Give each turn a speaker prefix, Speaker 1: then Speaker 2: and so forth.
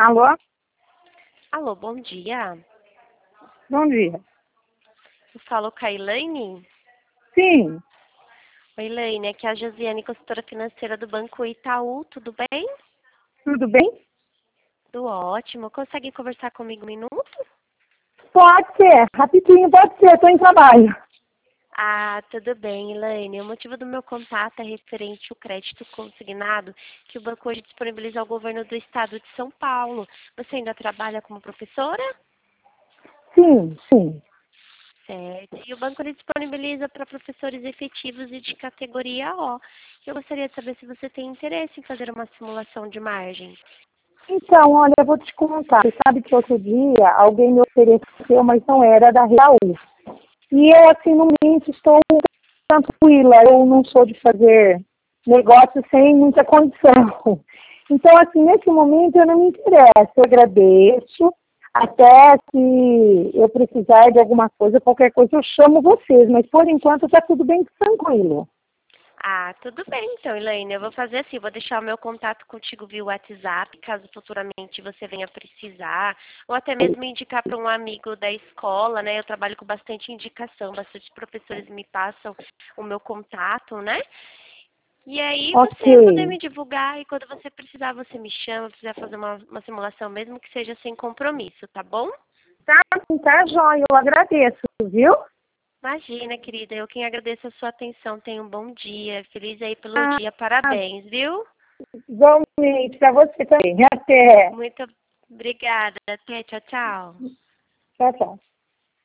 Speaker 1: Alô?
Speaker 2: Alô, bom dia.
Speaker 1: Bom dia.
Speaker 2: Eu falo com a Elaine.
Speaker 1: Sim,
Speaker 2: Oi, Elaine, aqui é a Josiane, consultora financeira do Banco Itaú, tudo bem?
Speaker 1: tudo bem?
Speaker 2: Tudo ótimo. Consegue conversar comigo um minuto?
Speaker 1: Pode ser, rapidinho, pode ser, estou em trabalho.
Speaker 2: Ah, tudo bem, Elaine. O motivo do meu contato é referente ao crédito consignado que o banco hoje disponibiliza ao governo do estado de São Paulo. Você ainda trabalha como professora?
Speaker 1: Sim, sim.
Speaker 2: Certo. E o banco ele disponibiliza para professores efetivos e de categoria O. Eu gostaria de saber se você tem interesse em fazer uma simulação de margem.
Speaker 1: Então, olha, eu vou te contar. Você sabe que outro dia alguém me ofereceu, mas não era da Real. E eu, assim, no momento estou tranquila. Eu não sou de fazer negócio sem muita condição. Então, assim, nesse momento eu não me interesso. Eu agradeço. Até se eu precisar de alguma coisa, qualquer coisa, eu chamo vocês. Mas, por enquanto, está tudo bem tranquilo.
Speaker 2: Ah, tudo bem então, Elaine. Eu vou fazer assim, vou deixar o meu contato contigo via WhatsApp, caso futuramente você venha precisar, ou até mesmo indicar para um amigo da escola, né? Eu trabalho com bastante indicação, bastante professores me passam o meu contato, né? E aí você poder
Speaker 1: Ok.
Speaker 2: me divulgar e quando você precisar, você me chama, precisar fazer uma simulação, mesmo que seja sem compromisso, tá bom?
Speaker 1: Tá, joia, eu agradeço, viu?
Speaker 2: Imagina, querida, eu quem agradeço a sua atenção. Tenha um bom dia. Feliz aí pelo
Speaker 1: Ah,
Speaker 2: dia. Parabéns, viu?
Speaker 1: igualmente, para você também. Até.
Speaker 2: Muito obrigada. Até, tchau, tchau.
Speaker 1: Tchau, tchau.